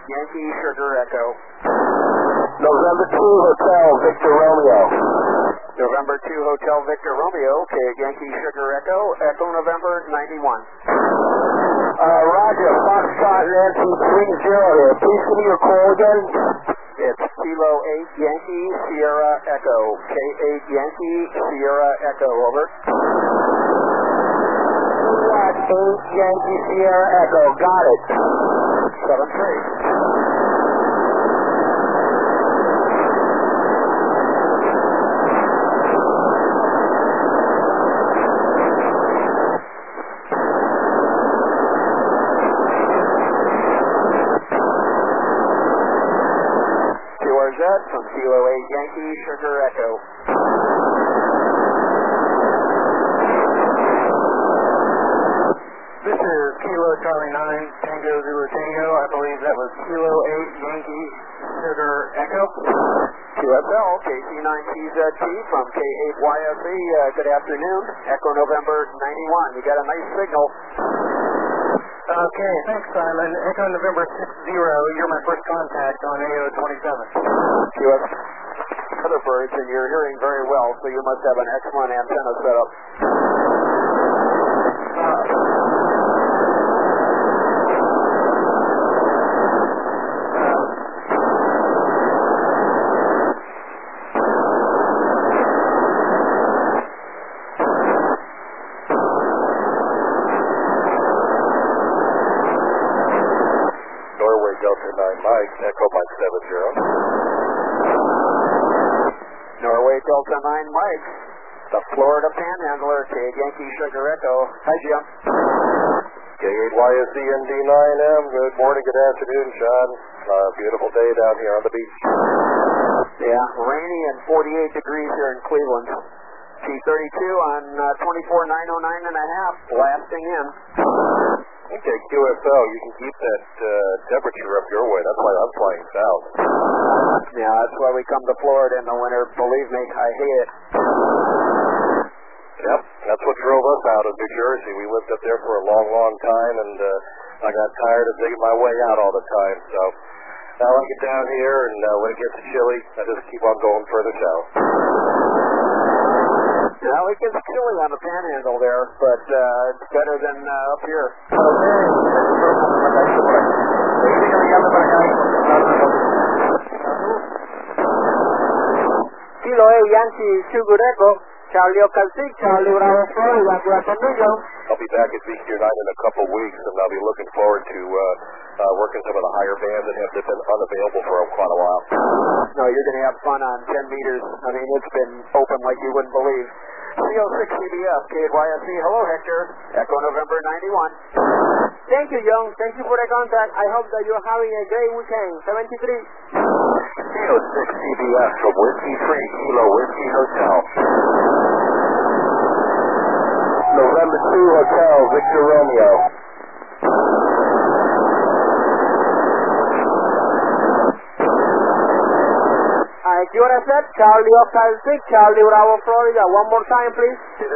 Yankee Sugar Echo. November 2 Hotel Victor Romeo. November 2 Hotel Victor Romeo, okay, Yankee Sugar Echo, Echo November 91. Roger, Foxtrot Nancy 30 here. Please give me your call again. It's Kilo 8 Yankee Sierra Echo, K8 Yankee Sierra Echo, over. 8 Yankee Sierra Echo, got it. 7-3. From Kilo 8 Yankee Sugar Echo. This is Kilo Charlie 9 Tango Zulu Tango. I believe that was Kilo 8 Yankee Sugar Echo. QSL KC9TZT from K8YSE. Good afternoon. Echo November 91. You got a nice signal. Okay, thanks, Simon. Echo November 60, you're my first contact on AO 27. QS other birds, and you're hearing very well, so you must have an excellent antenna set up. Norway Delta 9 Mike, Echo Mike 70. Norway Delta 9 Mike, the Florida Panhandler, K Yankee Sugar Echo. Hi, Jim. K8YSE ND9M, good morning, good afternoon, Sean. Beautiful day down here on the beach. Yeah, rainy and 48 degrees here in Cleveland. T32 on 24,909 and a half, blasting in. Okay, QSL, you can keep that temperature up your way. That's why I'm flying south. Yeah, that's why we come to Florida in the winter. Believe me, I hate it. Yep, that's what drove us out of New Jersey. We lived up there for a long, long time, and I got tired of digging my way out all the time. So now I get down here, and when it gets chilly, I just keep on going further south. Now it gets chilly on the Panhandle there, but it's better than up here. Kilo 8 Yankee Sugar Echo, Charlie Oscar 6, Charlie Bravo Florida, good afternoon. I'll be back at VQ9 in a couple weeks, and I'll be looking forward to working some of the higher bands that have been unavailable for quite a while. No, you're going to have fun on 10 meters. I mean, it's been open like you wouldn't believe. CO6 CBF, KYSE, hello Hector, Echo November 91. Thank you, John. Thank you for the contact. I hope that you're having a great weekend. 73. CO6 CBF from Whiskey 3 Kilo Whiskey Hotel. November 2 Hotel Victor Romeo. You want to set Charlie Oscar 6, Charlie Bravo Florida. One more time, please.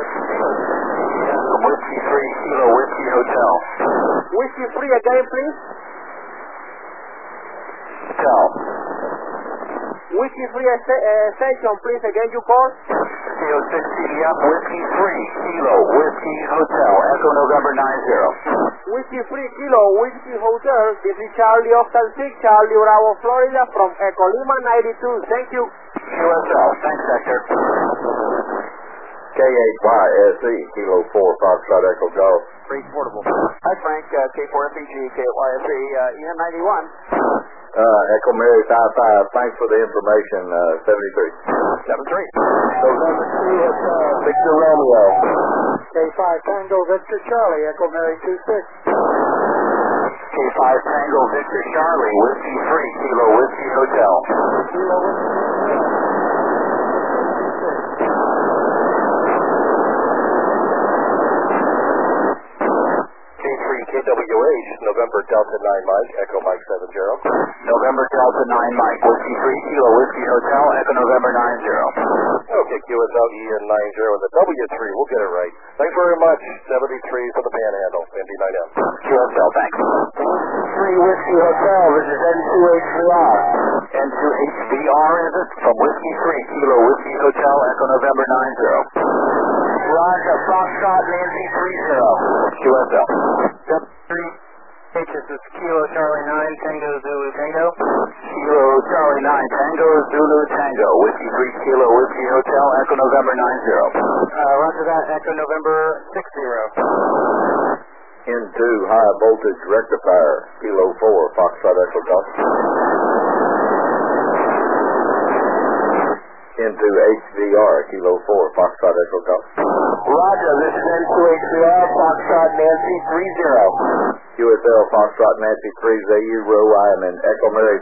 Whiskey 3 Kilo Whiskey Hotel. Whiskey 3 again, please. Hotel. Whiskey 3 station, please. Again, you call. CO6 CBF Whiskey 3 Kilo Whiskey Hotel. Echo November 90. Whiskey 3 Kilo Whiskey Hotel. This is Charlie Oscar 6, Charlie Bravo Florida from Echo Lima 92. Thank you. QSL. Thanks, Hector. K8YSE, Kilo 4, Foxtrot Echo Golf. Pretty portable. Hi, Frank, K4FEG, KYSE, EN91. Echo Mary 55, thanks for the information, 73. 7-3. November 2 Hotel, Victor Romeo. K5 Tango Victor Charlie, Echo Mary 26. K5 Tango Victor Charlie, Whiskey 3 Kilo Whiskey Hotel. Kilo Whiskey. KWH, November Delta 9 Mike, Echo Mike 70. November Delta 9 Mike, Whiskey 3 Kilo Whiskey Hotel, Echo November 90. Okay, QSL EN90 and the W3, we'll get it right. Thanks very much, 73 for the Panhandle, ND9M. QSL, thanks. Whiskey Hotel, this is N2HVR. N2HVR, is it? From Whiskey 3, Kilo Whiskey Hotel, Echo November 90. Roger, Foxtrot Nancy 30, QSL. This is Kilo Charlie 9, Tango Zulu Tango. Kilo Charlie 9, Tango Zulu Tango, Whiskey 3, Kilo Whiskey Hotel, Echo November 90. Roger that, Echo November 60. N2 high voltage rectifier, Kilo 4, Foxtrot Echo Golf. N2 HVR, Kilo 4, Foxtrot Echo Golf. Roger, this is N2HVR, Foxtrot Nancy 30. QSL Foxtrot Nancy 3, Zulu, I am in Echo Mary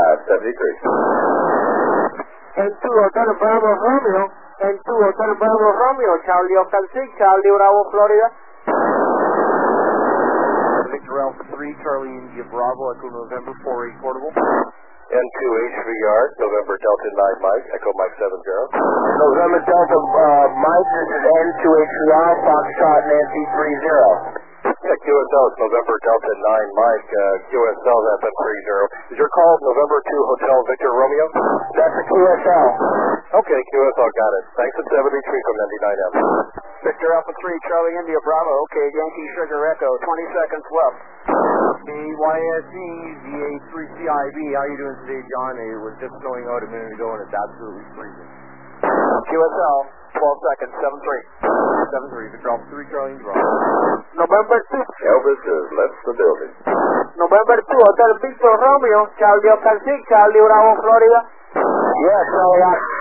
5573. N2 Hotel Bravo Romeo, N2 Hotel Bravo Romeo, Charlie Oscar 6, Charlie Bravo, Florida. Victor Alpha 3, Charlie India Bravo, Echo November 48 portable. N2 HVR, November Delta 9 Mike, Echo Mike 70. November Delta Mike, this is N2HVR, Foxtrot Nancy 30. Yeah, QSL is November Delta 9 Mike, QSL FM 30. Is your call November 2 Hotel Victor Romeo? That's a QSL. Okay, QSL got it. Thanks at 73 from 99M. Victor Alpha 3, Charlie India Bravo, okay, Yankee Sugar Echo, 20 seconds left. BYSE VA3CIB, how are you doing today, John? It was just snowing out a minute ago and it's absolutely freezing. QSL, 12 seconds, 7-3. 7-3, Victor Alpha 3, Charlie India Bravo. November 2. Elvis has left the building. November 2 Hotel Victor Romeo, Charlie Oscar 6, Charlie Bravo, Florida. Yeah, Charlie